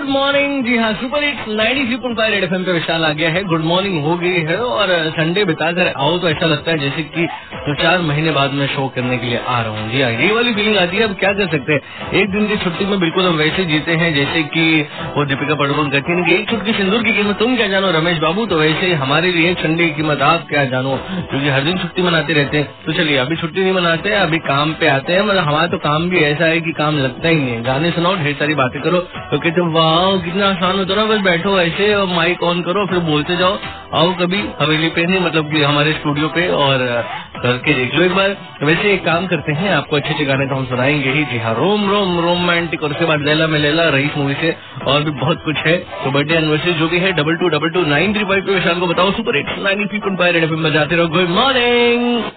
Morning. जी हाँ, super hits 93.5 red FM पे विशाल आ गया है। गुड मॉर्निंग हो गई है और संडे बिताकर आओ तो ऐसा लगता है जैसे कि 2-4 महीने बाद मैं शो करने के लिए आ रहा हूँ। जी हाँ, ये वाली फीलिंग आती है। अब क्या कर सकते हैं, एक दिन की छुट्टी में बिल्कुल हम वैसे जीते हैं जैसे कि वो दीपिका पादुकोण कहती है कि एक चुटकी सिंदूर की कीमत तुम क्या जानो रमेश बाबू। तो वैसे हमारे लिए एक संडे की कीमत आप क्या जानो, क्योंकि हर दिन छुट्टी मनाते रहते हैं। तो चलिए अभी छुट्टी नहीं मनाते हैं, अभी काम पे आते हैं। मतलब हमारा तो काम भी ऐसा है कि काम लगता ही नहीं है। गाने सुनाओ, ढेर सारी बातें करो, तो कहते वाह कितना आसान होता है ना, बस बैठो ऐसे और माइक ऑन करो फिर बोलते जाओ। आओ कभी हवेली पे नहीं, मतलब कि हमारे स्टूडियो पे और करके देख लो एक बार। वैसे एक काम करते हैं, आपको अच्छे अच्छे गाने तो हम सुनाएंगे ही। जी हाँ, रोम रोम रोमांटिक और उसके बाद लैला में लैला रईस मूवी से और भी बहुत कुछ है। तो बर्थडे एनिवर्सरी जो भी है 22222935 पे विशाल को बताओ। सुपर हिट्स 93.5 रेड एफएम बजाते रहो। Good morning.